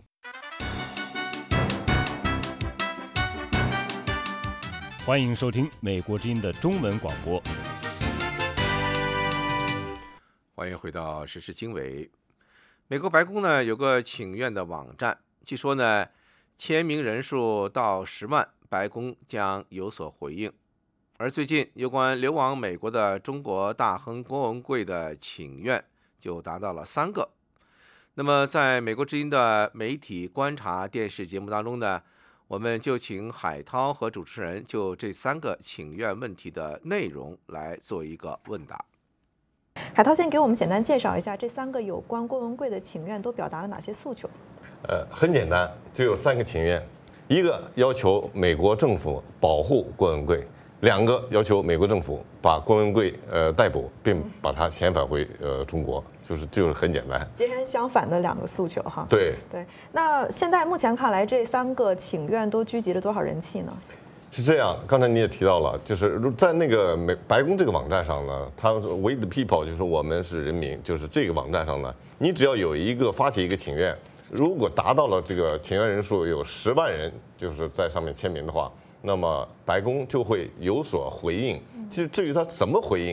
欢迎收听美国之音的中文广播。 欢迎回到时事经纬。美国白宫呢有个请愿的网站，据说呢签名人数到10万，白宫将有所回应。而最近有关流亡美国的中国大亨郭文贵的请愿就达到了3个。那么在美国之音的媒体观察电视节目当中呢，我们就请海涛和主持人就这3个请愿问题的内容来做一个问答。 海涛先给我们简单介绍一下这3个有关郭文贵的请愿都表达了哪些诉求？ 很简单，就有3个请愿，一个要求美国政府保护郭文贵，2个要求美国政府把郭文贵逮捕，并把他遣返回中国，就是很简单， 截然相反的2个诉求哈。 对。 那现在目前看来，这3个请愿都聚集了多少人气呢？ 是这样，刚才你也提到了，就是在那个白宫这个网站上呢，它 We the People 就是我们是人民，就是这个网站上呢，你只要有一个发起一个请愿，如果达到了这个请愿人数有10万人，就是在上面签名的话，那么白宫就会有所回应。至于他怎么回应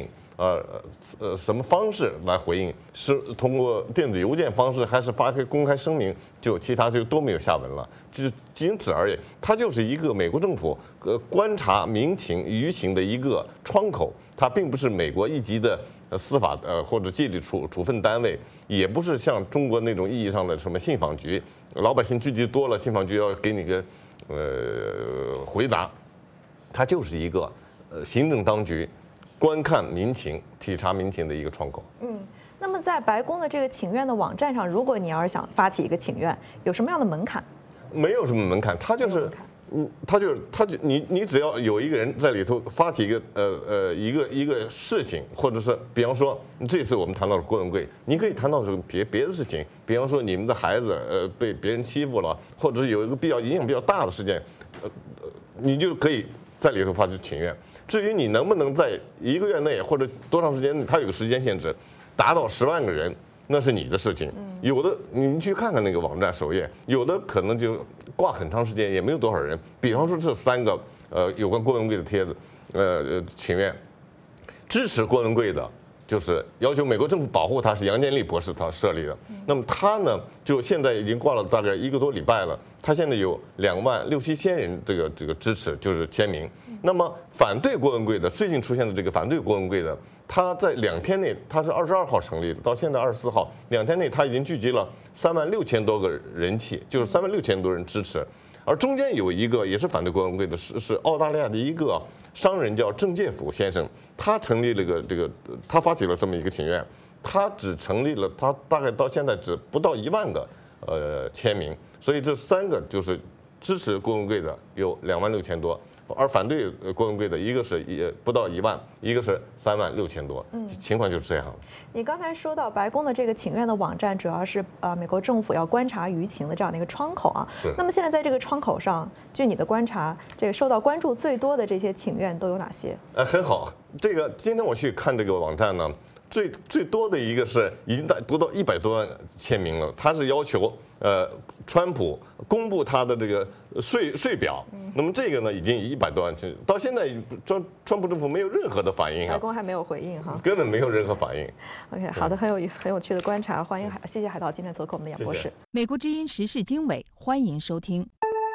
什么方式来回应？是通过电子邮件方式，还是发个公开声明？就其他就都没有下文了，就仅此而已。它就是一个美国政府观察民情舆情的一个窗口，它并不是美国一级的司法或者纪律处分单位，也不是像中国那种意义上的什么信访局，老百姓聚集多了，信访局要给你个回答。它就是一个行政当局观看民情、体察民情的一个窗口。 那么在白宫的这个请愿的网站上，如果你要是想发起一个请愿，有什么样的门槛？ 没有什么门槛，它就是你只要有一个人在里头发起一个事情，或者是比方说这次我们谈到了郭文贵，你可以谈到这个别的事情，比方说你们的孩子被别人欺负了，或者是有一个影响比较大的事件，你就可以在里头发起请愿。至于你能不能在1个月内或者多长时间内，它有个时间限制，达到10万个人，那是你的事情。有的你去看看那个网站首页，有的可能就挂很长时间，也没有多少人。比方说这3个有关郭文贵的帖子，请愿支持郭文贵的，就是要求美国政府保护他，是杨建立博士他设立的。那么他呢，就现在已经挂了大概1个多礼拜了，他现在有26000-7000人这个支持，就是签名。那么反对郭文贵的，最近出现的这个反对郭文贵的，他在2天内，他是22号成立的，到现在24号，2天内他已经聚集了36000多个人气，就是36000多人支持。而中间有一个也是反对郭文贵的，是澳大利亚的一个商人叫郑介甫先生，他成立了他发起了这么一个请愿，他只成立了，他大概到现在只不到1万个签名，所以这3个就是支持郭文贵的有26000多。而反对郭文贵的，一个是不到1万，一个是36000多，情况就是这样。 你刚才说到白宫的这个请愿的网站，主要是美国政府要观察舆情的这样的一个窗口啊。 是。 那么现在在这个窗口上，据你的观察，这个受到关注最多的这些请愿都有哪些？ 很好，这个今天我去看这个网站呢，最多的一个是已经读到100多万签名了，他是要求川普公布他的这个税表，那么这个呢已经100多万，到现在川普政府没有任何的反应啊， 白宫还没有回应哈， 根本没有任何反应。 OK， 好的，很有趣的观察，欢迎谢谢海涛今天做客我们的演播室。 美国之音时事经纬，欢迎收听。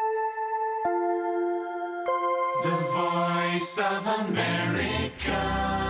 The Voice of America。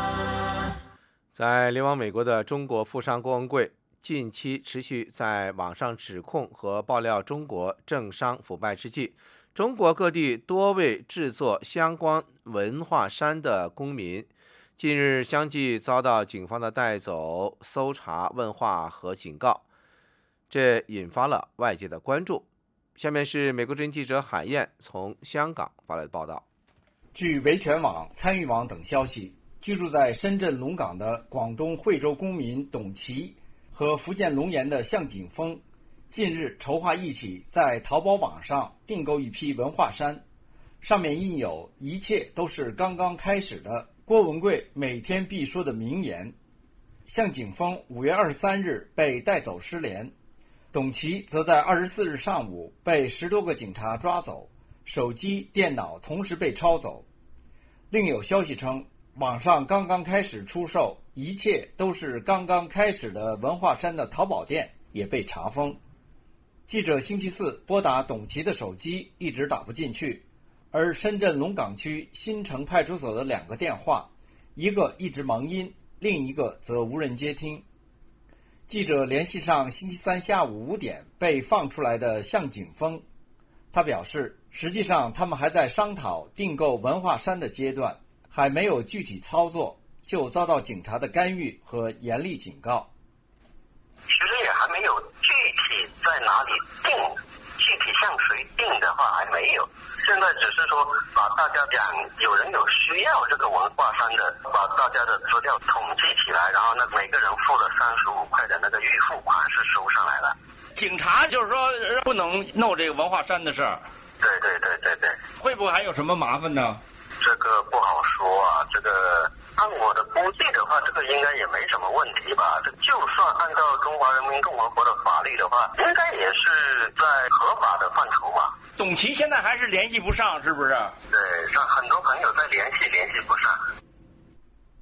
在流亡美国的中国富商郭文贵，近期持续在网上指控和爆料中国政商腐败之际，中国各地多位制作相关文化衫的公民，近日相继遭到警方的带走、搜查、问话和警告，这引发了外界的关注。下面是美国之音记者海燕从香港发来的报道。 据维权网、参与网等消息，居住在深圳龙岗的广东惠州公民董琦和福建龙岩的向景峰，近日筹划一起在淘宝网上订购一批文化衫，上面印有“一切都是刚刚开始的”郭文贵每天必说的名言。向景峰5月23日被带走失联，董琦则在24日上午被10多个警察抓走，手机、电脑同时被抄走。另有消息称，网上刚刚开始出售“一切都是刚刚开始的”文化衫的淘宝店也被查封。记者星期四拨打董琦的手机一直打不进去，而深圳龙岗区新城派出所的2个电话，一个一直忙音，另一个则无人接听。记者联系上星期三下午5点被放出来的向景峰，他表示，实际上他们还在商讨订购文化衫的阶段，还没有具体操作，就遭到警察的干预和严厉警告。 其实也还没有具体在哪里订，具体向谁订的话还没有。现在只是说把大家讲有人有需要这个文化衫的，把大家的资料统计起来，然后呢每个人付了35块的那个预付款是收上来了。 警察就是说不能弄这个文化衫的事儿。 对， 会不会还有什么麻烦呢？ 这个不好说啊，这个按我的估计的话，这个应该也没什么问题吧。这就算按照中华人民共和国的法律的话，应该也是在合法的范畴嘛。 董琦现在还是联系不上，是不是？ 对，让很多朋友在联系不上。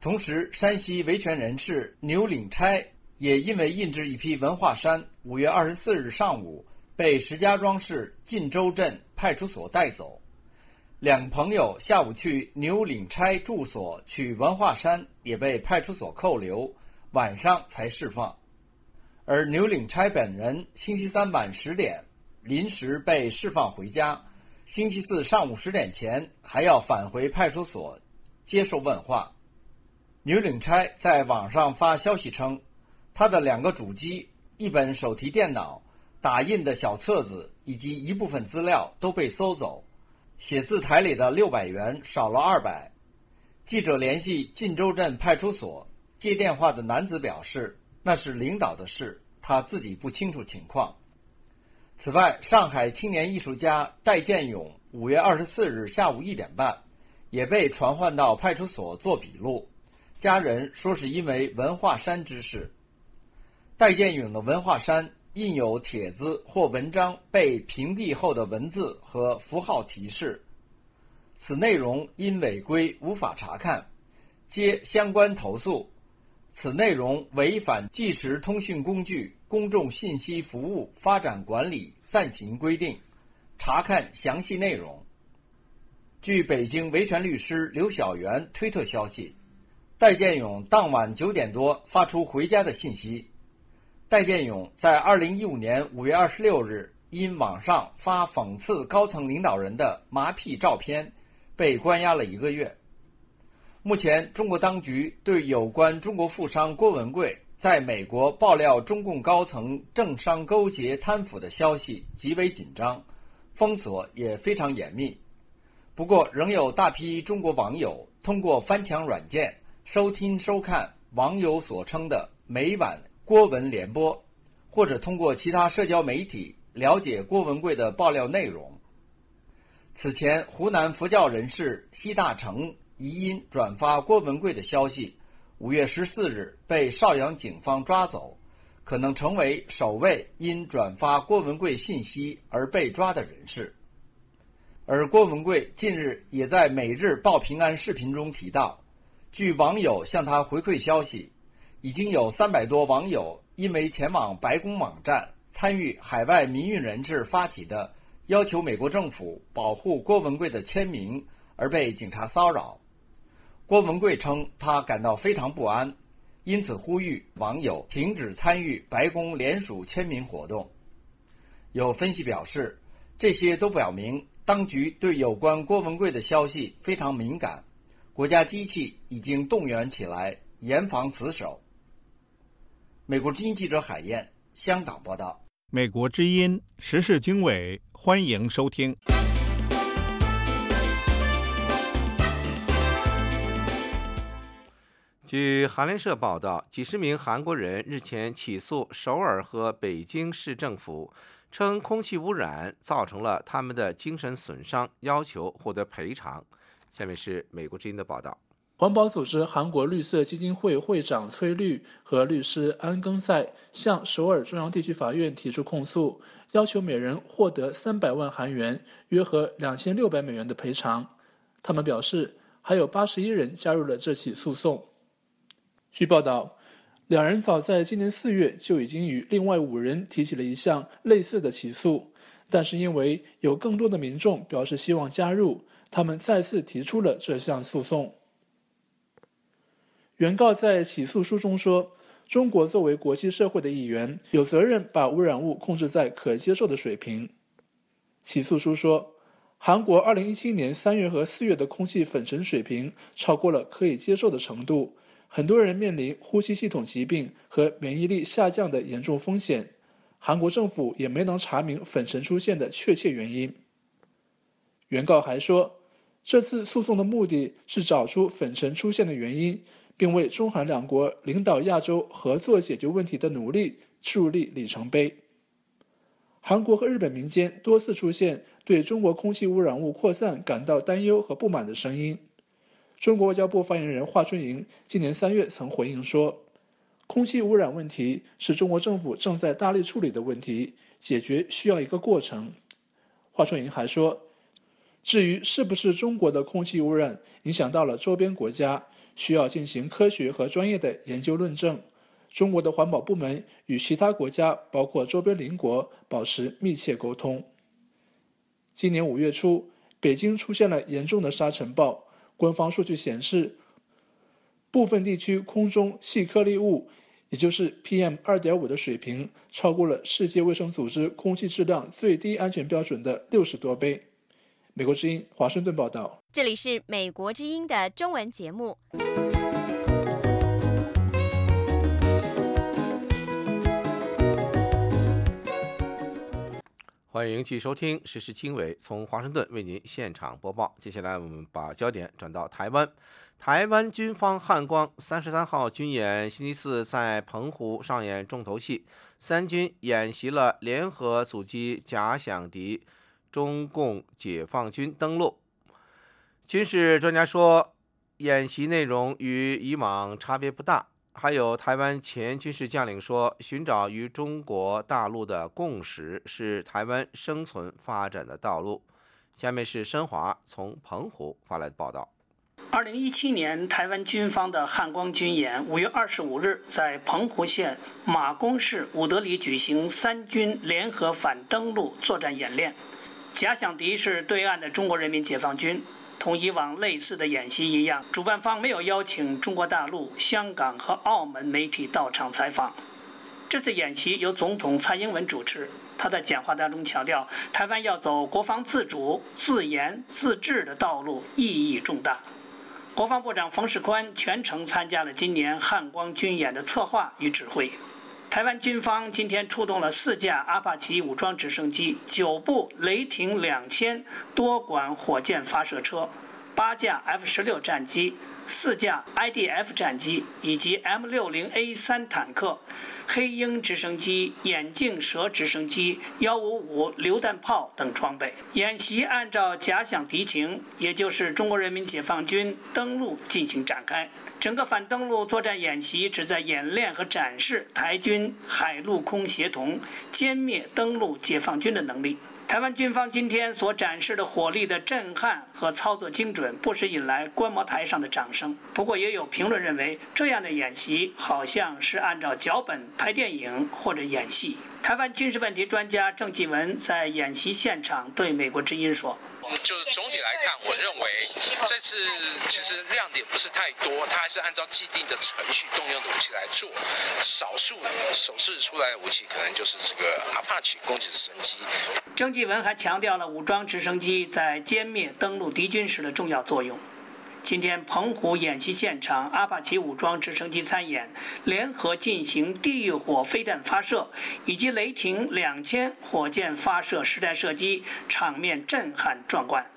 同时，山西维权人士牛领差也因为印制一批文化衫，5月24日上午被石家庄市晋州镇派出所带走。两朋友下午去牛领差住所取文化衫，也被派出所扣留，晚上才释放。而牛领差本人星期三晚10点临时被释放回家，星期四上午10点前还要返回派出所接受问话。牛领差在网上发消息称，他的2个主机、1本手提电脑、打印的小册子以及一部分资料都被搜走，写字台里的600元少了200。记者联系晋州镇派出所，接电话的男子表示，那是领导的事，他自己不清楚情况。此外，上海青年艺术家戴建勇5月24日下午1点半也被传唤到派出所做笔录，家人说是因为文化衫之事。戴建勇的文化衫印有帖子或文章被屏蔽后的文字和符号提示，此内容因违规无法查看，接相关投诉，此内容违反即时通讯工具公众信息服务发展管理暂行规定，查看详细内容。据北京维权律师刘晓元推特消息，戴建勇当晚9点多发出回家的信息。戴建勇在2015年5月26日因网上发讽刺高层领导人的麻痹照片，被关押了1个月。目前，中国当局对有关中国富商郭文贵在美国爆料中共高层政商勾结贪腐的消息极为紧张，封锁也非常严密。不过，仍有大批中国网友通过翻墙软件收听收看网友所称的每晚郭文联播，或者通过其他社交媒体了解郭文贵的爆料内容。此前，湖南佛教人士奚大成疑因转发郭文贵的消息，5月14日被邵阳警方抓走，可能成为首位因转发郭文贵信息而被抓的人士。而郭文贵近日也在每日报平安视频中提到，据网友向他回馈消息，已经有300多网友因为前往白宫网站参与海外民运人士发起的要求美国政府保护郭文贵的签名而被警察骚扰。郭文贵称他感到非常不安，因此呼吁网友停止参与白宫联署签名活动。有分析表示，这些都表明当局对有关郭文贵的消息非常敏感，国家机器已经动员起来，严防死守。美国之音记者海燕，香港报道。 美国之音时事经纬，欢迎收听。 据韩联社报道，几十名韩国人日前起诉首尔和北京市政府，称空气污染造成了他们的精神损伤，要求获得赔偿。下面是美国之音的报道。 环保组织韩国绿色基金会会长崔绿和律师安庚赛向首尔中央地区法院提出控诉，要求每人获得300万韩元，约合2600美元的赔偿。他们表示，还有81人加入了这起诉讼。据报道，两人早在今年4月就已经与另外5人提起了一项类似的起诉，但是因为有更多的民众表示希望加入，他们再次提出了这项诉讼。原告在起诉书中说，中国作为国际社会的一员，有责任把污染物控制在可接受的水平。起诉书说，韩国2017年3月和4月的空气粉尘水平超过了可以接受的程度，很多人面临呼吸系统疾病和免疫力下降的严重风险。韩国政府也没能查明粉尘出现的确切原因。原告还说，这次诉讼的目的是找出粉尘出现的原因，并为中韩两国领导亚洲合作解决问题的努力树立里程碑。韩国和日本民间多次出现对中国空气污染物扩散感到担忧和不满的声音。中国外交部发言人华春莹今年3月曾回应说，空气污染问题是中国政府正在大力处理的问题，解决需要一个过程。华春莹还说，至于是不是中国的空气污染影响到了周边国家， 需要进行科学和专业的研究论证。中国的环保部门与其他国家，包括周边邻国，保持密切沟通。今年5月初，北京出现了严重的沙尘暴，官方数据显示，部分地区空中细颗粒物，也就是 PM2.5 的水平，超过了世界卫生组织空气质量最低安全标准的60多倍。美国之音华盛顿报道。 这里是美国之音的中文节目。 欢迎继续收听时事经纬，从华盛顿为您现场播报。接下来我们把焦点转到台湾。台湾军方汉光33号军演星期四在澎湖上演重头戏，三军演习了联合阻击假想敌中共解放军登陆。军事专家说，演习内容与以往差别不大。还有台湾前军事将领说，寻找与中国大陆的共识是台湾生存发展的道路。下面是申华从澎湖发来的报道。 2017年，台湾军方的汉光军演5月25日在澎湖县马公市武德里举行三军联合反登陆作战演练，假想敌是对岸的中国人民解放军。同以往类似的演习一样，主办方没有邀请中国大陆、香港和澳门媒体到场采访。这次演习由总统蔡英文主持，他在讲话当中强调，台湾要走国防自主、自严、自治的道路，意义重大。国防部长冯世宽全程参加了今年汉光军演的策划与指挥。台湾军方今天出动了4架阿帕奇武装直升机、9部雷霆2000多管火箭发射车、8架 F-16战机、4架 IDF 战机以及 M60A3 坦克、黑鹰直升机、眼镜蛇直升机、155榴弹炮等装备。演习按照假想敌情，也就是中国人民解放军登陆进行展开。整个反登陆作战演习旨在演练和展示台军海陆空协同歼灭登陆解放军的能力。台湾军方今天所展示的火力的震撼和操作精准，不时引来观摩台上的掌声。不过，也有评论认为，这样的演习好像是按照脚本拍电影或者演戏。台湾军事问题专家郑继文在演习现场对美国之音说：“ 就是总体来看，我认为这次其实亮点不是太多，它还是按照既定的程序动用的武器来做。少数首次出来的武器，可能就是这个阿帕奇攻击直升机。” 郑继文还强调了武装直升机在歼灭登陆敌军时的重要作用。今天澎湖演习现场，阿帕奇武装直升机参演，联合进行地狱火飞弹发射以及雷霆2000火箭发射实弹射击，场面震撼壮观。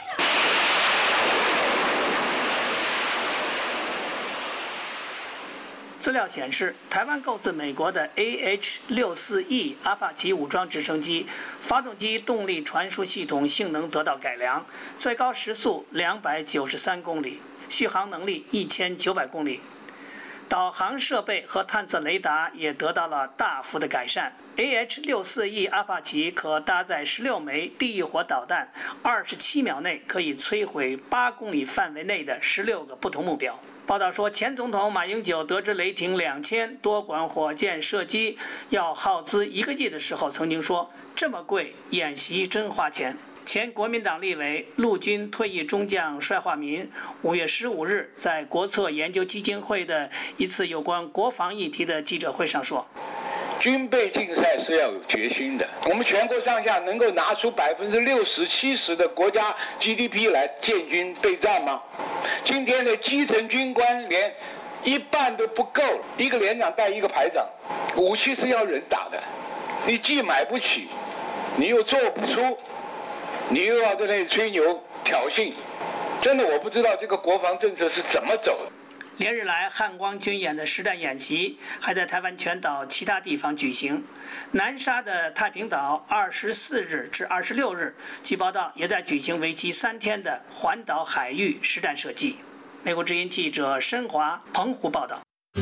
资料显示，台湾购自美国的 AH-64E 阿帕奇武装直升机，发动机动力传输系统性能得到改良，最高时速293公里，续航能力1900公里。导航设备和探测雷达也得到了大幅的改善。AH-64E 阿帕奇可搭载16枚地狱火导弹，27秒内可以摧毁8公里范围内的16个不同目标。报道说，前总统马英九得知雷霆2000多管火箭射击要耗资1个亿的时候，曾经说：“这么贵，演习真花钱。”前国民党立委、陆军退役中将帅化民5月15日在国策研究基金会的一次有关国防议题的记者会上说：“ 军备竞赛是要有决心的。我们全国上下能够拿出60%、70%的国家 GDP 来建军备战吗？今天的基层军官连1半都不够，一个连长带一个排长，武器是要人打的，你既买不起，你又做不出，你又要在那里吹牛挑衅，真的我不知道这个国防政策是怎么走的。” 连日来，汉光军演的实弹演习还在台湾全岛其他地方举行。南沙的太平岛24日至26日，据报道也在举行为期3天的环岛海域实弹射击。美国之音记者申华澎湖报道。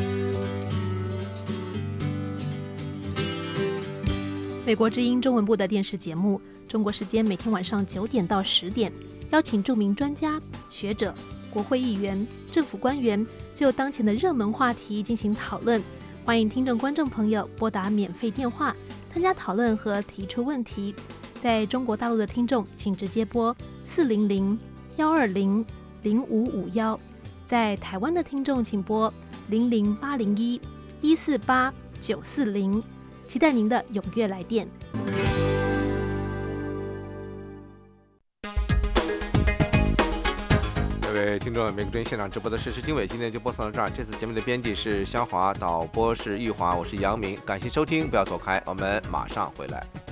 美国之音中文部的电视节目，中国时间每天晚上9点到10点，邀请著名专家、学者、 国会议员、政府官员就当前的热门话题进行讨论。欢迎听众观众朋友拨打免费电话参加讨论和提出问题。在中国大陆的听众请直接拨400-120-0551，在台湾的听众请拨00801-148-940，期待您的踊跃来电。 各位听众，美国之音现场直播的时事经纬今天就播送到这儿。这次节目的编辑是肖华，导播是玉华，我是杨明，感谢收听，不要走开，我们马上回来。